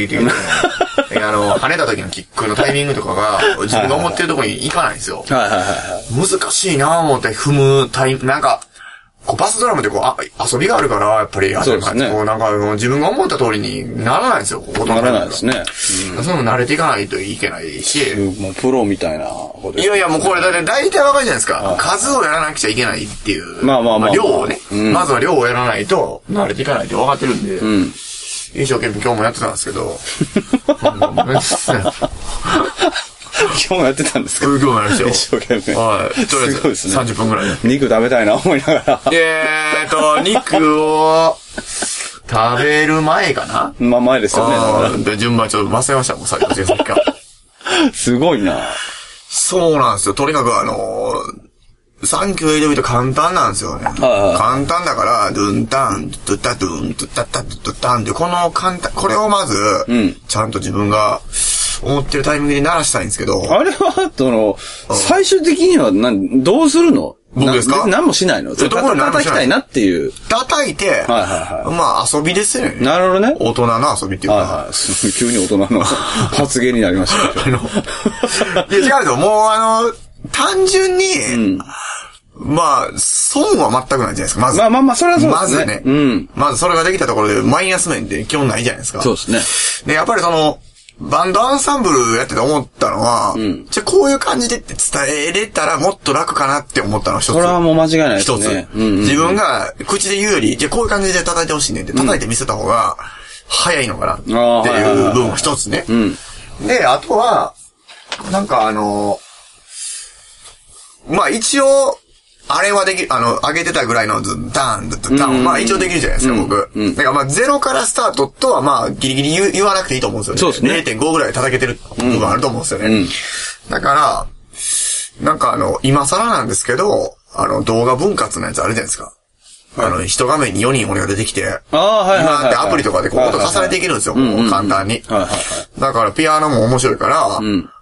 跳ねた時のキックのタイミングとかが自分が思ってるところに行かないんですよ。難しいなぁ思って踏むなんか、バスドラムって遊びがあるから、やっぱり、 そうですね。 なんか、自分が思った通りにならないんですよ、 ならないですね。 そういうの慣れていかないといけないし。 もうプロみたいな。 いや、もうこれ大体わかるじゃないですか。数をやらなくちゃいけないっていう。量をね。まずは量をやらないと、慣れていかないって分かってるんで。一生懸命今日もやってたんですけど。 今日もやってたんですか？ 今日もやりましたよ。 一生懸命。 はい。とりあえず30分くらい。 肉食べたいな思いながら。 肉を食べる前かな？ 前ですよね。 で、順番ちょっと忘れました、もうさっきから。 すごいな。 そうなんですよ。とにかくサンキュー8ビート簡単なんですよね。簡単だから、ドゥンタン、ドゥタドゥン、ドゥタタドゥタンって、これをまず、ちゃんと自分が、思ってるタイミングで鳴らしたいんですけど。 あれは、最終的にはどうするの？ 僕ですか？ 何もしないの？叩きたいなっていう。 叩いて、遊びですよね。 なるほどね。 大人の遊びっていうか。 急に大人の発言になりましたけど。 いや、違うと、もう単純に、損は全くないじゃないですか、まず。 それはそうですね。 まずね。まずそれができたところで、マイナス面って基本ないじゃないですか。 そうですね。 で、やっぱりバンドアンサンブルやってて思ったのは、じゃあこういう感じでって伝えれたらもっと楽かなって思ったの一つ。 それはもう間違いないですね。 一つ。自分が口で言うより、じゃあこういう感じで叩いてほしいねって叩いて見せた方が早いのかなっていう部分が一つね。で、あとは、なんかまあ一応、あれはでき、上げてたぐらいのダン、まあ一応できるじゃないですか、僕。だからまあ0からスタートとはまあギリギリ言わなくていいと思うんですよね。 そうですね。 0.5 ぐらい叩けてる部分あると思うんですよね。だから、なんか今更なんですけど、動画分割のやつあるじゃないですか。一画面に4人俺が出てきて、今ってアプリとかでこう音重ねていけるんですよ、もう簡単に。だからピアノも面白いから、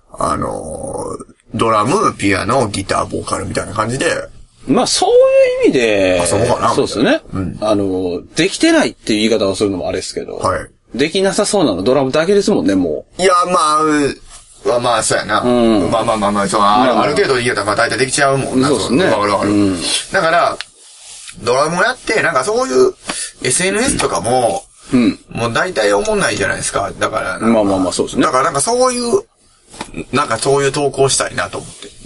ドラム、ピアノ、ギター、ボーカルみたいな感じで、 まあ、そういう意味で、 そうかな。 そうですね。できてないっていう言い方をするのもあれですけど、できなさそうなのドラムだけですもんね、もう。いや、まあ、そうやな。まあ、ある程度言い方は大体できちゃうもんな。 そうですね。 わかる。だから、ドラムをやって、なんかそういう SNS とかも、もう大体思んないじゃないですか。だから。 まあ、そうですね。 だからなんかそういう投稿したいなと思って。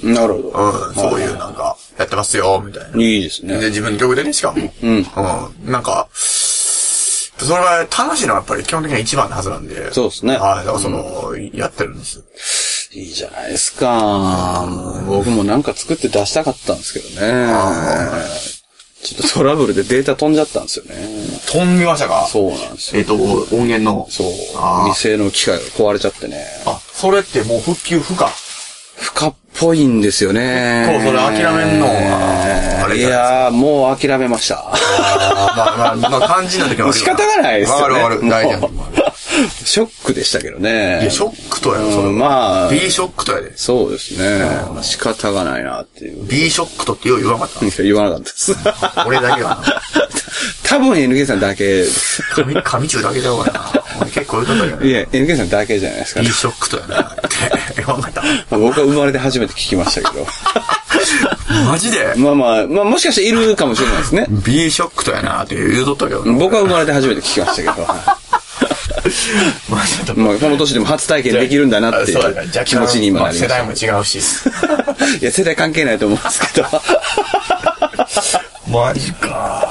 なるほど。 そういうなんか、やってますよ、みたいな。 いいですね。 で、自分の曲でね、しかも。なんか、それが楽しいのはやっぱり基本的には一番のはずなんで。 そうですね。 はい、だからやってるんです。 いいじゃないですか。僕もなんか作って出したかったんですけどね。ちょっとトラブルでデータ飛んじゃったんですよね。 飛んでましたか？ そうなんですよ。 音源の。 そう。店の機械が壊れちゃってね。 それってもう復旧不可っぽいんですよね。 それ諦めんのいやー、もう諦めました。 まあ、感じの時は仕方がないですよね。 わかる。大丈夫。 ショックでしたけどね。 いや、ショックとやろ、 まあ。 B ショックとやで。 そうですね。仕方がないなっていう。 B ショックとってよう言わなかった言わなかったです。 俺だけはな。 多分 NK さんだけ。 神中だけだよな。俺結構言うとったけど。 いや、NK さんだけじゃないですか。 B ショックとやな。って言わなかった。 僕は生まれて初めて聞きましたけど。 マジで？ まあ、もしかしているかもしれないですね。 B ショックとやなって言うとったけど。 僕は生まれて初めて聞きましたけど。まあ、この年でも初体験できるんだなっていう気持ちに今なりました。 世代も違うし。 いや、世代関係ないと思うんですけど。 マジか。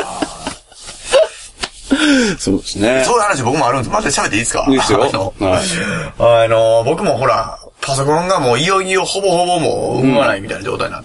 そうですね。 そういう話僕もあるんです。また喋っていいですか？ いいですよ。 僕もほら、パソコンがもういよいよほぼほぼもう動かないみたいな状態になって。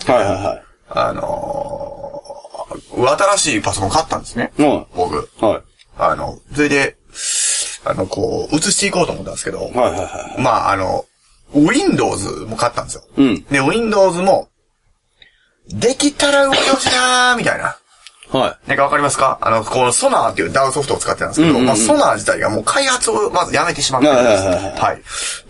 新しいパソコン買ったんですね。僕。それで、こう、移していこうと思ったんですけど、まあ、Windows も買ったんですよ。で、Windows も、できたら動いてほしいなーみたいな。なんかわかりますか？このソナーっていう DAW ソフトを使ってたんですけど、まあ、ソナー自体がもう開発をまずやめてしまったんです。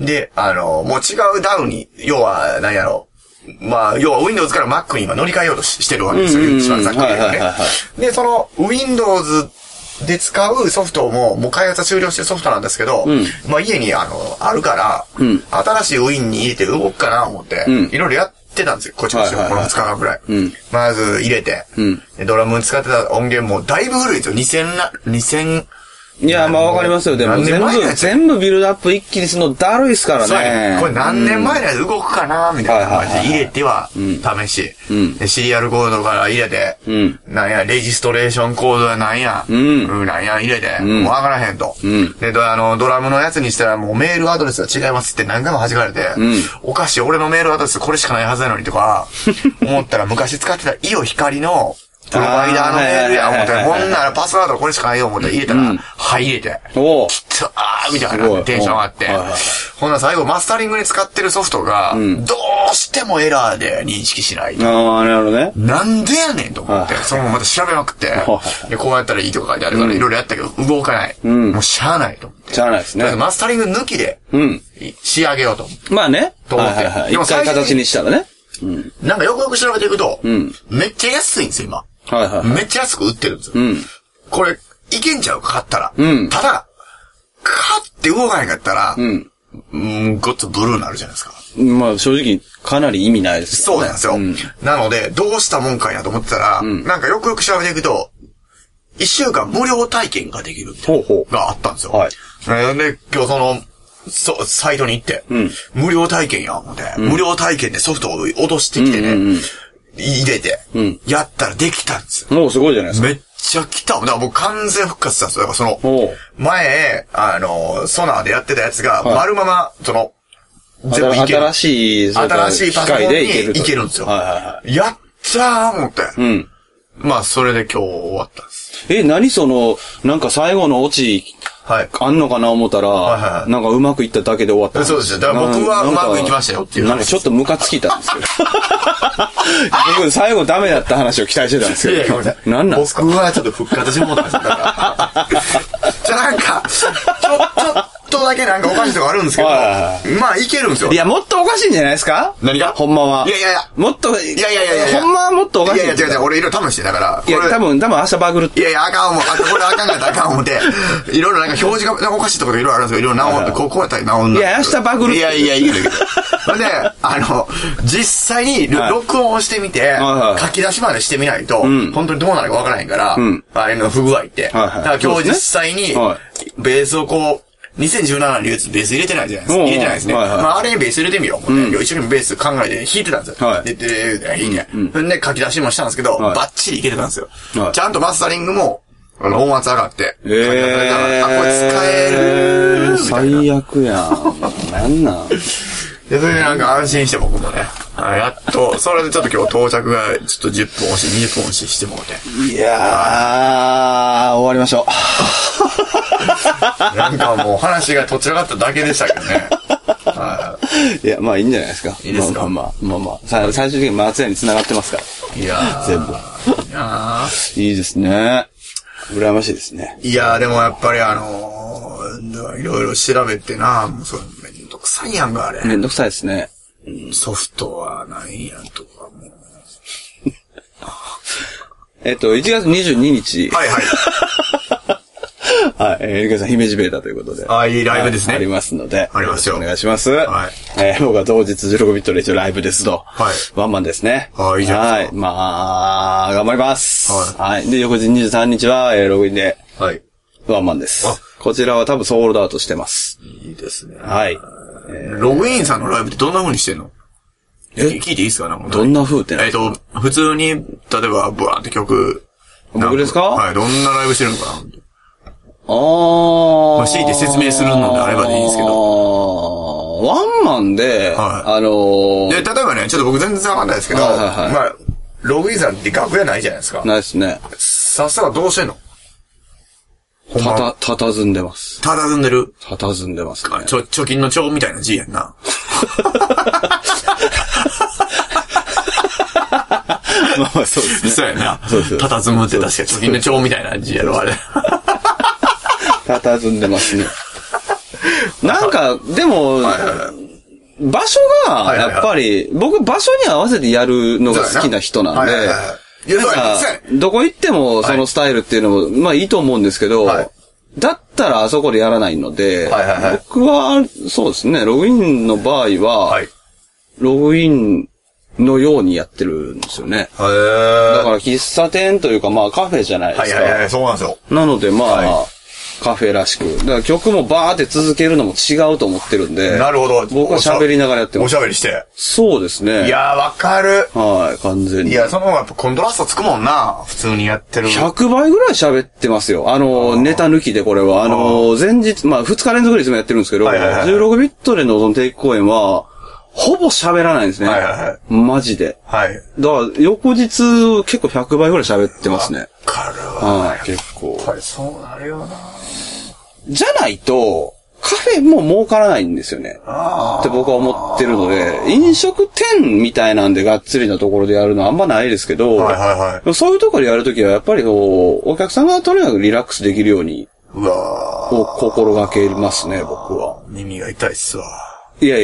で、もう違う DAW に、要は、何やろう。まあ、要は Windows から Mac に今乗り換えようとしてるわけですよ。一番ざっくり言うとね。で、その Windows で使うソフトもう開発は終了してるソフトなんですけど、まあ家にあるから、新しい Win に入れて動くかな思って、いろいろやってたんですよ。こっちもこの2日間くらい。まず入れて、ドラムに使ってた音源もだいぶ古いですよ。2000、 いや、まあわかりますよ。でも全部ビルドアップ一気にするのだるいっすからね。 これ何年前のやつ動くかなみたいな感じで入れては試し。で、シリアルコードから入れて、なんや、レジストレーションコードはなんや、なんや入れて、もうわからへんと。で、ドラムのやつにしたらもうメールアドレスが違いますって何回も弾かれて、おかしい、俺のメールアドレスこれしかないはずなのにとか、思ったら昔使ってたイオ光の、プロバイダーのメールや思って、ほんならパスワードこれしかないよ思って入れたら、入れて、きっと、みたいなテンションがあって、ほんなら最後マスタリングに使ってるソフトが、どうしてもエラーで認識しない。 なるほどね。 なんでやねんと思って、そのまままた調べまくって、で、こうやったらいいとか書いてあるから、いろいろやったけど、動かない。もうしゃあないと思って。 しゃあないですね。 マスタリング抜きで、仕上げようと思って。 まあね。 と思って。 でも一回形にしたらね。 なんかよくよく調べていくと、めっちゃ安いんですよ、今。めっちゃ安く売ってるんですよ。これ、いけんちゃうか買ったら。ただ、買って動かないかったら、ごっつブルーになるじゃないですか。 まあ正直、かなり意味ないですよね。そうなんですよ。なので、どうしたもんかいなと思ってたら、なんかよくよく調べていくと、1週間無料体験ができるみたいなのがあったんですよ。で、今日サイトに行って、無料体験や、思って、無料体験でソフトを落としてきてね、入れて、やったらできたんですよ。 もうすごいじゃないですか。 めっちゃ来た。だから僕完全復活したんですよ。だから前、ソナーでやってたやつが、丸まま、全部いける。 新しいパソコンでいけるんですよ。やったー思って。まあ、それで今日終わったんです。 なんか最後のオチ、あんのかな思ったら、なんかうまくいっただけで終わった。 そうですよ。だから僕はうまくいきましたよっていう。 なんかちょっとムカつきたんですけど。僕最後ダメだった話を期待してたんですけど。なんなんですか？ 僕はちょっと復活してもらったんですよ。じゃなんか、ちょっとだけなんかおかしいとこあるんですけど、まあいけるんですよ。 いや、もっとおかしいんじゃないですか？ 何が？ ほんまは。 いや。 もっと、いや、ほんまはもっとおかしい。 いや、違う、俺いろいろ試してだから。 いや、多分明日バグるって。 いや、あかん思う。これあかんかったらあかん思って、いろいろなんか表示がおかしいところいろいろあるんですよ。いろいろ直って、こうやったら直んない。 いや、明日バグるって。 いや、いける。それで、実際に録音をしてみて、書き出しまでしてみないと、本当にどうなるかわからへんから、あれの不具合って。だから今日実際に、ベースを2017年ベース入れてないじゃないですか。入れてないですね。まあ、あれにベース入れてみよう。一生懸命ベース考えて弾いてたんですよ。弾いて。で、書き出しもしたんですけど、バッチリいけてたんですよ。ちゃんとマスタリングも、音圧上がって。これ使える。 最悪やん。なんなんで、それでなんか安心して僕もね、やっと、それでちょっと今日到着がちょっと10分押し、20分押ししてもらって。 いやー、終わりましょう。なんかもう話がとちらかっただけでしたけどね。 いや、まあいいんじゃないですか。 いいですか？ まあ。最終的に松屋に繋がってますから。 いやー。 全部。いいですね。羨ましいですね。 いやー、でもやっぱりいろいろ調べてな、もうそれめんどくさいやんか、あれ。 めんどくさいですね。 ソフトはないやんとかもう。 1月22日。 はい。 はい、ゆかさん、姫路ベータということで。 いいライブですね。 ありますので。 ありますよ。 お願いします。はい。僕は当日16ビットで一応ライブですと。はい。ワンマンですね。 いいじゃないですか。まあ、頑張ります。はい。で、翌日23日は、ログインで。はい。ワンマンです。こちらは多分ソールドアウトしてます。 いいですね。 はい。 ログインさんのライブってどんな風にしてんの？聞いていいですか？ どんな風って普通に、例えば、ブワーって曲。 僕ですか？ はい。どんなライブしてるのかな？まあ、強いて説明するのであればでいいんですけど。 ワンマンで、で、例えばね、ちょっと僕全然わかんないですけど、まあ、ログインさんって楽屋ないじゃないですか。 ないですね。 さっさらどうしてんの？ たたずんでます。 たたずんでる？ たたずんでますね。 貯金の帳みたいな字やんな。 まあそうですね。 そうやな。たたずむって確か貯金の帳みたいな字やろ、あれ。 たたずんでますね。なんか、でも、場所が、やっぱり、僕場所に合わせてやるのが好きな人なんで、なんか、どこ行ってもそのスタイルっていうのも、まあいいと思うんですけど、だったらあそこでやらないので、僕は、そうですね、ログインの場合は、ログインのようにやってるんですよね。だから喫茶店というか、まあカフェじゃないですか。 そうなんですよ。 なのでまあ、カフェらしく。だから曲もバーって続けるのも違うと思ってるんで。 なるほど。 僕は喋りながらやってます。 おしゃべりして。 そうですね。 いやー、わかる。 はい、完全に。 いや、その方がやっぱコントラストつくもんな。普通にやってる。 100倍ぐらい喋ってますよ。ネタ抜きでこれは。前日、まあ2日連続でいつもやってるんですけど、16ビットでの定期公演は、ほぼ喋らないんですね。マジで。だから翌日結構100倍ぐらい喋ってますね。 わかるわ。 結構。 やっぱりそうなるよな。 じゃないと、カフェも儲からないんですよね。って僕は思ってるので、飲食店みたいなんでがっつりなところでやるのはあんまないですけど、そういうところでやるときはやっぱりお客さんがとにかくリラックスできるように、心がけますね、僕は。 耳が痛いっすわ。 いや、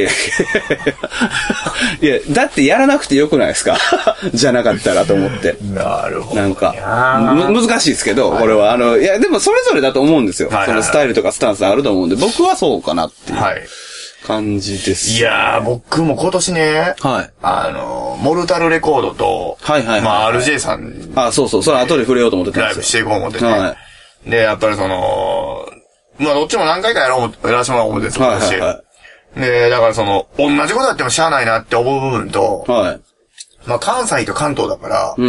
だってやらなくてよくないですかじゃなかったらと思って。 なるほど。 なんか、難しいですけど、これは。いや、でもそれぞれだと思うんですよ。そのスタイルとかスタンスあると思うんで、僕はそうかなっていう感じです。 いやー、僕も今年ね、モルタルレコードと、まあ、RJ さん。 そう。それ後で触れようと思ってたんですよ。 ライブしていこう思ってね。で、やっぱりまあどっちも何回かやらせてもらおう思ってるんですよ。で、だから同じことやってもしゃあないなって思う部分と、はい。まあ関西と関東だから、うん。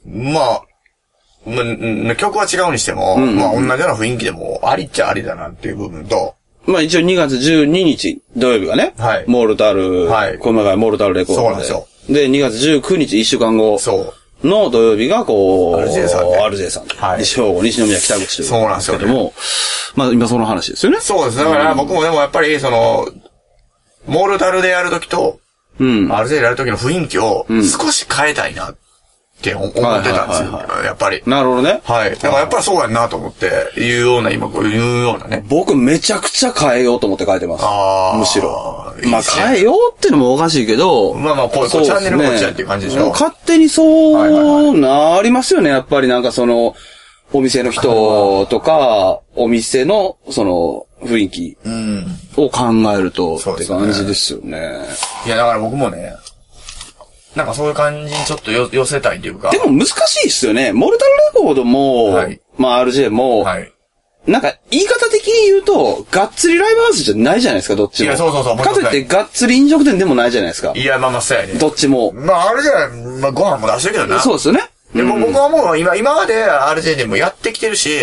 曲は違うにしても、まあ同じような雰囲気でもありっちゃありだなっていう部分と、 まあ一応2月12日土曜日がね、はい。モルタル、はい。熊谷モルタルレコードで。そうなんですよ。で、2月19日1週間後。そう。の土曜日がRJ さんで。RJ さんで。はい。西宮北口という。そうなんですけども、まあ今その話ですよね。 そうです。だから僕もでもやっぱりモルタルでやるときと、RJ でやるときの雰囲気を少し変えたいなって思ってたんですよ。やっぱり。 なるほどね。 はい。だからやっぱりそうやんなと思って、今こういうようなね。 僕めちゃくちゃ変えようと思って変えてます。むしろ。まあ変えようってのもおかしいけど。 まあこうチャンネルこっちやっていう感じでしょ。 勝手にそうなりますよね。やっぱりなんかお店の人とか、お店の雰囲気を考えるとって感じですよね。 いやだから僕もね、なんかそういう感じにちょっと寄せたいというか。 でも難しいっすよね。モルタルレコードも、はい、まあ RJ も、はい、なんか言い方的に言うと、がっつりライブハウスじゃないじゃないですか、どっちも。いや、そう。かといってがっつり飲食店でもないじゃないですか。 いや、まあそうやね。 どっちも。 まあRJ、まあご飯も出してるけどな。 そうですよね。 でも僕はもう今まで RJ でもやってきてるし、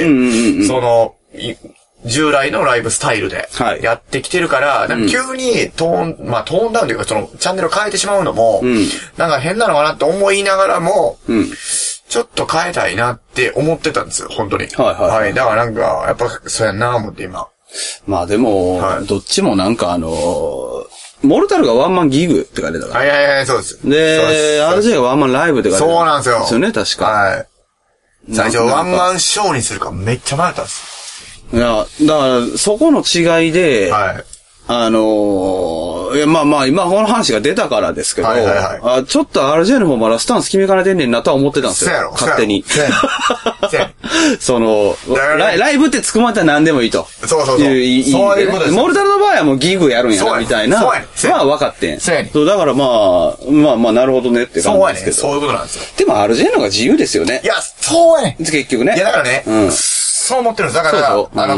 従来のライブスタイルでやってきてるから、なんか急にトーンダウンというかチャンネルを変えてしまうのも、なんか変なのかなって思いながらも、ちょっと変えたいなって思ってたんですよ、本当に。はい。だからなんか、やっぱそうやんな思って今。 まあでも、どっちもなんかモルタルがワンマンギグって書いてたから。 はい、そうです。 で、RJ がワンマンライブって書いてた。 そうなんですよ。 ですよね、確か。はい。 最初ワンマンショーにするかめっちゃ迷ったんです。 いや、だから、そこの違いで、はい。いや、まあ、今この話が出たからですけど、ちょっと RJ の方まだスタンス決めかねてんねんなとは思ってたんですよ。勝手に。ライブってつくまったら何でもいいと。 そう。そういうことです。 モルタルの場合はもうギグやるんやな、みたいな。まあ分かってん。そう、だからまあ、なるほどねって感じですけど。 そういうことなんですよ。 でも RJ の方が自由ですよね。 いや、そうやね。 結局ね。 いや、だからね。そう思ってるんです。だから、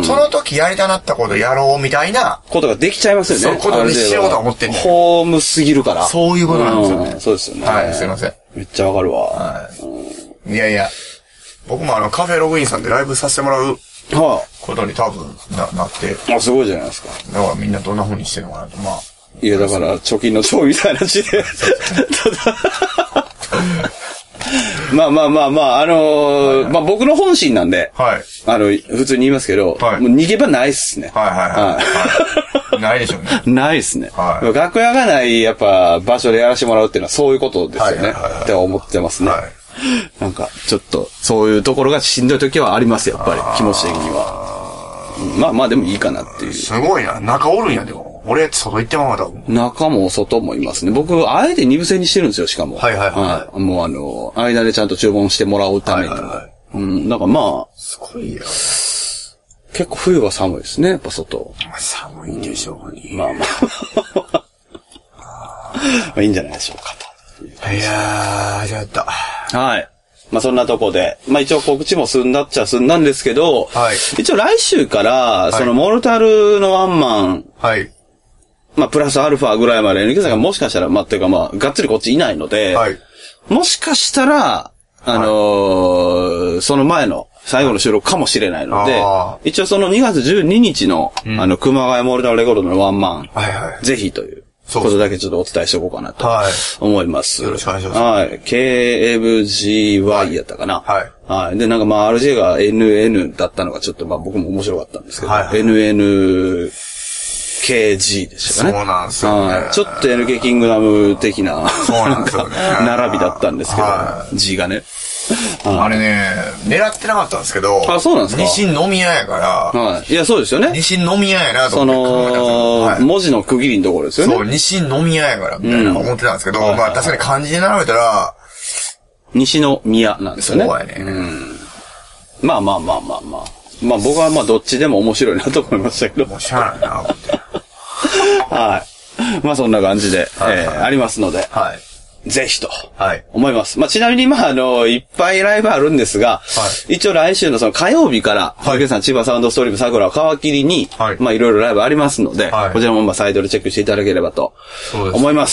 その時やりたなったことやろうみたいな。 ことができちゃいますよね。 そう、ことにしようと思ってんね。 ホームすぎるから。 そういうことなんですよね。 そうですよね。 はい、すいません。 めっちゃわかるわ。 はい。いや、僕もカフェログインさんでライブさせてもらうことに多分なって。 すごいじゃないですか。 だからみんなどんな風にしてるのかなと、まあ。 いや、だから貯金の帳みたいな字で。まあ、僕の本心なんで、はい。普通に言いますけど、はい。もう逃げ場ないっすね。 はい。ないでしょうね。 ないっすね。はい。楽屋がない、やっぱ、場所でやらせてもらうっていうのはそういうことですよね。って思ってますね。はい。なんか、ちょっと、そういうところがしんどい時はあります、やっぱり。気持ち的には。まあ、でもいいかなっていう。 すごいな。中おるんや、でも。俺、外行ってもまだ。 中も外もいますね。僕、あえて二部制にしてるんですよ、しかも。はい。もう間でちゃんと注文してもらうために。なんかまあ。 すごいよ。 結構冬は寒いですね、やっぱ外。 寒いでしょうね。 まあいいんじゃないでしょうかと。いやー、じゃあやった。 はい。まあそんなとこで。まあ一応告知も済んだっちゃ済んだんですけど、はい。一応来週から、モルタルのワンマン。はい。まあ、プラスアルファぐらいまで NK さんがもしかしたら、がっつりこっちいないので、はい。もしかしたら、その前の最後の収録かもしれないので、一応その2月12日の、熊谷モルタルレコードのワンマン、ぜひということだけちょっとお伝えしておこうかなと思います。 よろしくお願いします。 はい。KFGY やったかな。はい。で、なんかRJ が NN だったのがちょっと僕も面白かったんですけど、NN、KG でしたかね。 そうなんですよね。 ちょっと NK キングダム的な、並びだったんですけど、G がね。 あれね、狙ってなかったんですけど、 そうなんですか。 西飲み屋やから、 いや、そうですよね。 西飲み屋やなと思って考えた文字の区切りのところですよね。 そう、西飲み屋やから、みたいな思ってたんですけど、まあ確かに漢字で並べたら、 西の宮なんですよね。 そうやね。 まあ、僕はどっちでも面白いなと思いましたけど。 もうしゃあないな、思って。 はい。まあそんな感じで、ありますので。はい。 ぜひと。はい。思います。まあ、ちなみに、いっぱいライブあるんですが、はい。一応来週のその火曜日から、はい。竹内さん、千葉サウンドストリーム桜を皮切りに、はい。まあ、いろいろライブありますので、はい。こちらもサイトでチェックしていただければと。そうです。思います。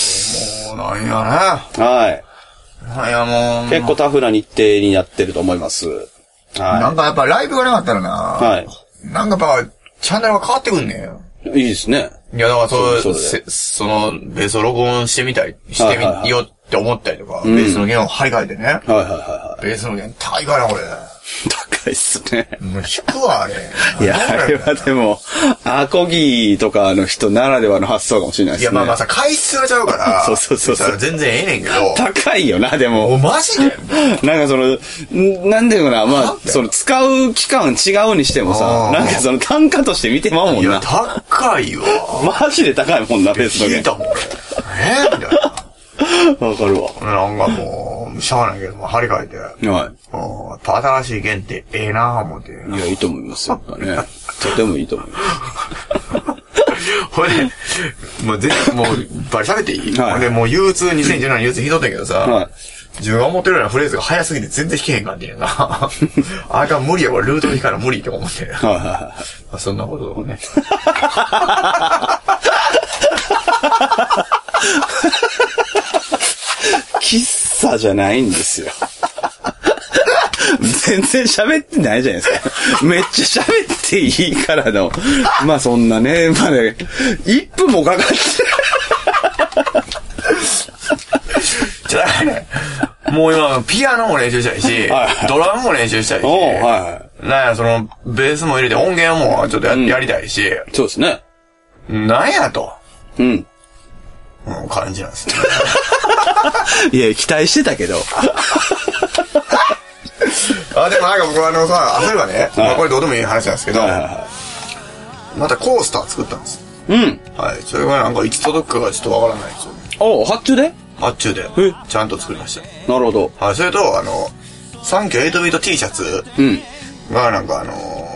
もう、なんやね。 はい。 いや、もう。 結構タフな日程になってると思います。はい。 なんかやっぱライブがなかったらな。はい。なんかやっぱ、チャンネルが変わってくんねん。いいですね。 いや、だからその、ベースを録音してみたり、してみよって思ったりとか、ベースの弦を張り替えてね。はいはいはい。ベースの弦高いからな、これ。 高いっすね。 もう弾くわ、あれ。 いや、あれはでも、アコギとかの人ならではの発想かもしれないですね。 いや、まあさ、回数がちゃうから。 そう。 全然ええねんけど。 高いよな、でも。 マジでなんかなんでよな、まあ、使う期間違うにしてもさ、なんか単価として見てまうもんな。いや、 高いわ。 マジで高いもんな、ベースの弦。 聞いたもん、みたいな。 わかるわ。 なんかもう、しゃあないけども、張り替えて。はい。新しい弦ってええなぁ思って。 いや、いいと思いますよ。ね。とてもいいと思います。 ほいで、もうバリ喋っていい？はい。ほんで、もうU2、2017年 U2 弾いとったけどさ、はい。自分が思ってるようなフレーズが早すぎて全然弾けへんかんねんな。あれが無理やわ、ルート弾から無理って思って。はいはいはい。そんなことをね。 喫茶じゃないんですよ。全然喋ってないじゃないですか。めっちゃ喋っていいからの。まあそんなね、まあね、1分もかかって。 もう今、ピアノも練習したいし、はいはい、ドラムも練習したいし、はいはい、なんや、ベースも入れて音源もちょっと やりたいし、 そうですね。 なんやと。 うん。 感じなんですね。 いや、期待してたけど。 でもなんか僕は例えばね、まあこれどうでもいい話なんですけど、またコースター作ったんです。 うん。 はい。それがなんかいつ届くかがちょっとわからないんですよね。 発注でちゃんと作りました。 なるほど。 はい。それと、サンキュー8ビート T シャツがなんか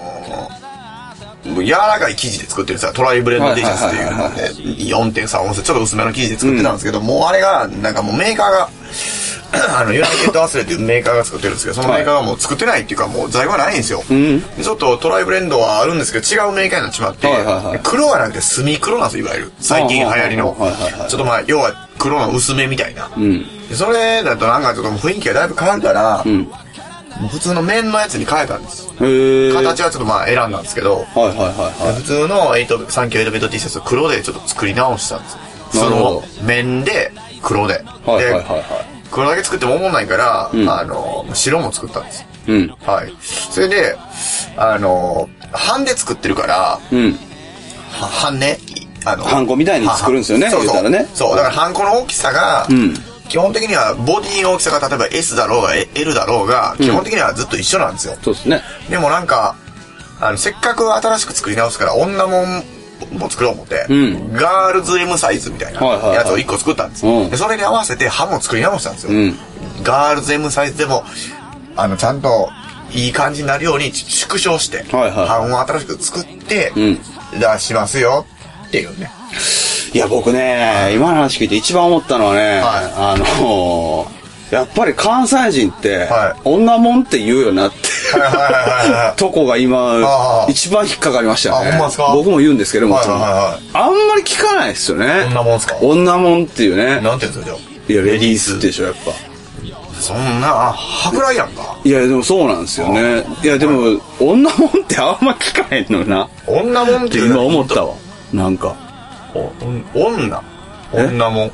柔らかい生地で作ってるさ、トライブレンド T シャツっていうので、4.3 オンス、ちょっと薄めの生地で作ってたんですけど、もうあれが、なんかもうメーカーが、ユナイテッドアスレっていうメーカーが作ってるんですけど、そのメーカーがもう作ってないっていうか、もう在庫がないんですよ。ちょっとトライブレンドはあるんですけど、違うメーカーになっちまって、黒はなくてスミ黒なんですよ、いわゆる。最近流行りの。ちょっとまあ、要は黒の薄めみたいな。それだとなんかちょっと雰囲気がだいぶ変わるから、普通の綿のやつに変えたんです。形はちょっとまあ選んだんですけど、普通のサンキュー8ビート T シャツ黒でちょっと作り直したんですよ。その綿で黒で。黒だけ作っても思んないから、白も作ったんです。はい。それで、版で作ってるから、版ね。 ハンコみたいに作るんですよね、 そう。だからハンコの大きさが、基本的にはボディの大きさが例えば S だろうが L だろうが、基本的にはずっと一緒なんですよ。 そうですね。 でもなんか、せっかく新しく作り直すから女もんも作ろう思って、ガールズ M サイズみたいなやつを1個作ったんですよ。でそれに合わせて版も作り直したんですよ。ガールズ M サイズでも、ちゃんといい感じになるように縮小して、版を新しく作って、出しますよっていうね。 いや、僕ね、今の話聞いて一番思ったのはね、やっぱり関西人って、女もんって言うよなって、とこが今、一番引っかかりましたよね。 ほんまですか？ 僕も言うんですけども、あんまり聞かないですよね。 女もんすか？ 女もんっていうね。 なんて言うんですか、 いや、レディースってでしょ、やっぱ。 そんな、舶来やんか。 いや、でもそうなんですよね。いや、でも、女もんってあんま聞かへんのな。 女もんって今思ったわ。なんか。 女もん。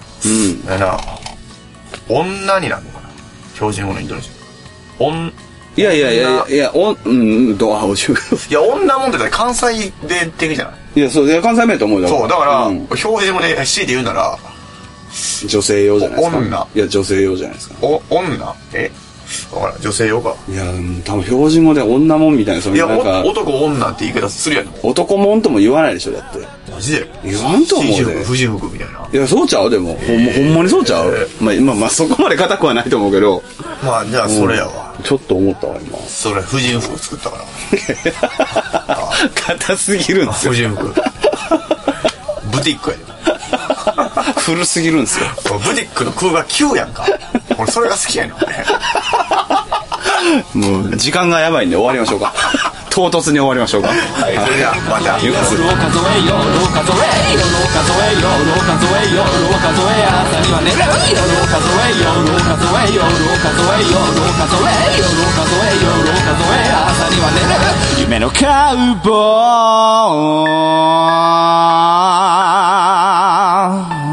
女になるのかな、標準語のイントネーション。 いや、どうはおしゅう。 いや、女もんって関西弁的じゃない？ いや、そう、関西弁と思うだろ。 そう、だから、標準語で C で言うなら、 女性用じゃないですか。 女。 いや、女性用じゃないですか。 女？だから女性用か。 いや、多分標準語で女もんみたいな、 いや、男女って言い方するやん。 男もんとも言わないでしょ、だって。 マジで言わんと思うで。 婦人服みたいな。 いや、そうちゃうでも。ほんまにそうちゃう。まあ、そこまで硬くはないと思うけど。 まあ、じゃあ、それやわ。 ちょっと思ったわ、今。 それ、婦人服作ったから。硬すぎるんですよ。 婦人服。ブティックやで。 古すぎるんですよ。 ブティックの空が9やんか。俺それが好きやのね。 もう時間がやばいんで終わりましょうか。唐突に終わりましょうか。はい、 それではまた。夜を数えよ、夜を数えよ、夜を数えよ、夜を数えよ、夜を数えよ、夜を数え、朝には寝れる。夜を数えよ、夜を数えよ、夜を数えよ、夜を数え、夜を数え、夜を数え、朝には寝れる。 夢のカウボーイ